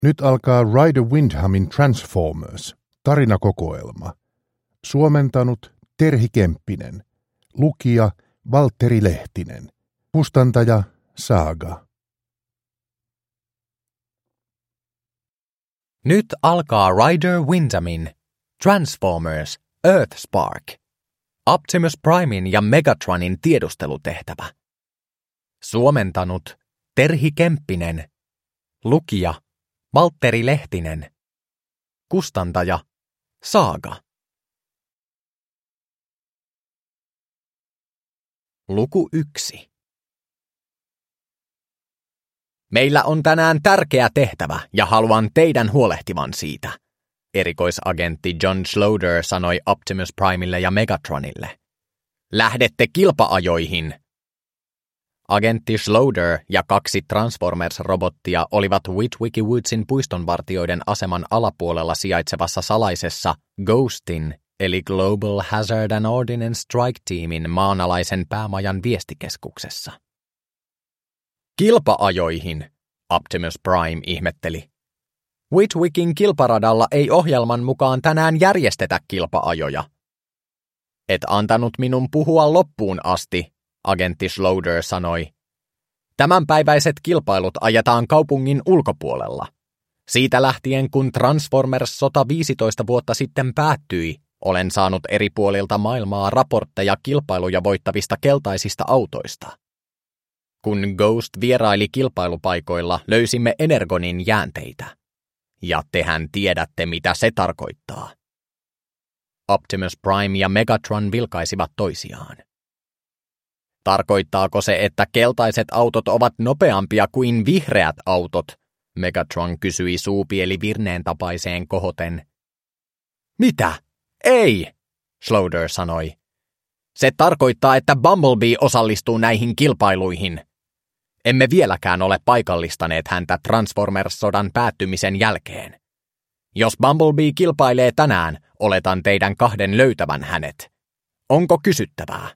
Nyt alkaa Ryder Windhamin Transformers, tarinakokoelma. Suomentanut Terhi Kemppinen. Lukija Valtteri Lehtinen. Kustantaja Saga. Nyt alkaa Ryder Windhamin Transformers Earthspark. Optimus Primein ja Megatronin tiedustelutehtävä. Suomentanut Terhi Kemppinen. Lukija Valtteri Lehtinen. Kustantaja Saga. Luku 1. Meillä on tänään tärkeä tehtävä ja haluan teidän huolehtivan siitä, erikoisagentti John Schloeder sanoi Optimus Primelle ja Megatronille. Lähdette kilpa-ajoihin! Agentti Schloeder ja 2 Transformers-robottia olivat Witwicky Woodsin puistonvartijoiden aseman alapuolella sijaitsevassa salaisessa GHOSTin eli Global Hazard and Ordnance Strike Teamin maanalaisen päämajan viestikeskuksessa. Kilpa-ajoihin, Optimus Prime ihmetteli. Witwickin kilparadalla ei ohjelman mukaan tänään järjestetä kilpa-ajoja. Et antanut minun puhua loppuun asti, agentti Schloeder sanoi. Tämänpäiväiset kilpailut ajetaan kaupungin ulkopuolella. Siitä lähtien, kun Transformers-sota 15 vuotta sitten päättyi, olen saanut eri puolilta maailmaa raportteja kilpailuja voittavista keltaisista autoista. Kun Ghost vieraili kilpailupaikoilla, löysimme Energonin jäänteitä. Ja tehän tiedätte, mitä se tarkoittaa. Optimus Prime ja Megatron vilkaisivat toisiaan. Tarkoittaako se, että keltaiset autot ovat nopeampia kuin vihreät autot? Megatron kysyi suupieli virneen tapaiseen kohoten. Mitä? Ei, Schloeder sanoi. Se tarkoittaa, että Bumblebee osallistuu näihin kilpailuihin. Emme vieläkään ole paikallistaneet häntä Transformers-sodan päättymisen jälkeen. Jos Bumblebee kilpailee tänään, oletan teidän 2 löytävän hänet. Onko kysyttävää?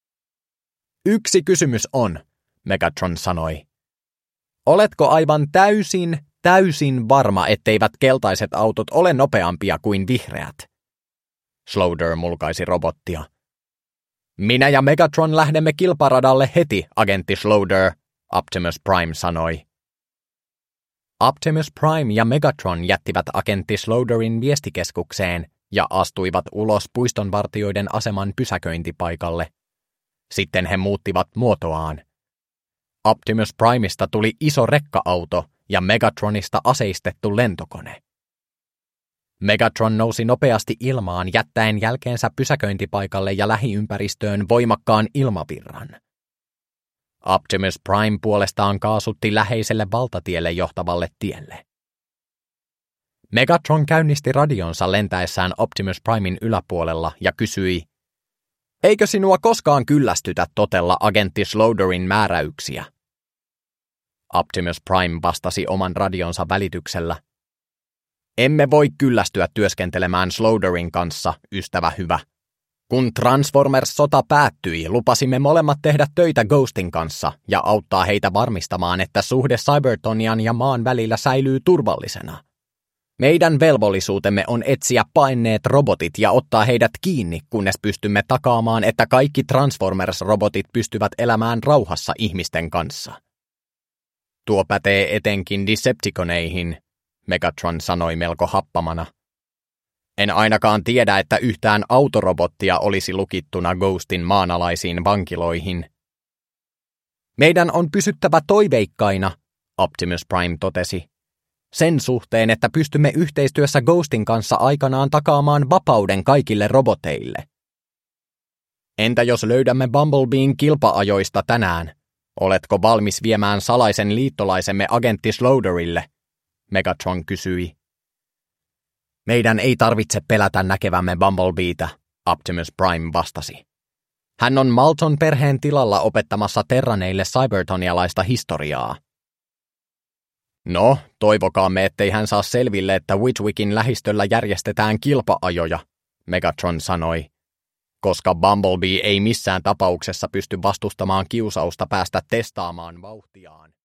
Yksi kysymys on, Megatron sanoi. Oletko aivan täysin varma, etteivät keltaiset autot ole nopeampia kuin vihreät? Schloeder mulkaisi robottia. Minä ja Megatron lähdemme kilparadalle heti, agentti Schloeder, Optimus Prime sanoi. Optimus Prime ja Megatron jättivät agentti Schloederin viestikeskukseen ja astuivat ulos puistonvartijoiden aseman pysäköintipaikalle. Sitten he muuttivat muotoaan. Optimus Primeista tuli iso rekka-auto ja Megatronista aseistettu lentokone. Megatron nousi nopeasti ilmaan jättäen jälkeensä pysäköintipaikalle ja lähiympäristöön voimakkaan ilmavirran. Optimus Prime puolestaan kaasutti läheiselle valtatielle johtavalle tielle. Megatron käynnisti radionsa lentäessään Optimus Primein yläpuolella ja kysyi, eikö sinua koskaan kyllästytä totella agentti Schloederin määräyksiä? Optimus Prime vastasi oman radionsa välityksellä. Emme voi kyllästyä työskentelemään Schloederin kanssa, ystävä hyvä. Kun Transformers-sota päättyi, lupasimme molemmat tehdä töitä Ghostin kanssa ja auttaa heitä varmistamaan, että suhde Cybertronian ja maan välillä säilyy turvallisena. Meidän velvollisuutemme on etsiä paineet robotit ja ottaa heidät kiinni, kunnes pystymme takaamaan, että kaikki Transformers-robotit pystyvät elämään rauhassa ihmisten kanssa. Tuo pätee etenkin Decepticoneihin, Megatron sanoi melko happamana. En ainakaan tiedä, että yhtään autorobottia olisi lukittuna Ghostin maanalaisiin vankiloihin. Meidän on pysyttävä toiveikkaina, Optimus Prime totesi. Sen suhteen, että pystymme yhteistyössä Ghostin kanssa aikanaan takaamaan vapauden kaikille roboteille. Entä jos löydämme Bumblebeen kilpa-ajoista tänään? Oletko valmis viemään salaisen liittolaisemme agentti Schloederille? Megatron kysyi. Meidän ei tarvitse pelätä näkevämme Bumblebeetä, Optimus Prime vastasi. Hän on Malton perheen tilalla opettamassa terraneille cybertronialaista historiaa. No, toivokaamme, ettei hän saa selville, että Witwickin lähistöllä järjestetään kilpa-ajoja, Megatron sanoi, koska Bumblebee ei missään tapauksessa pysty vastustamaan kiusausta päästä testaamaan vauhtiaan.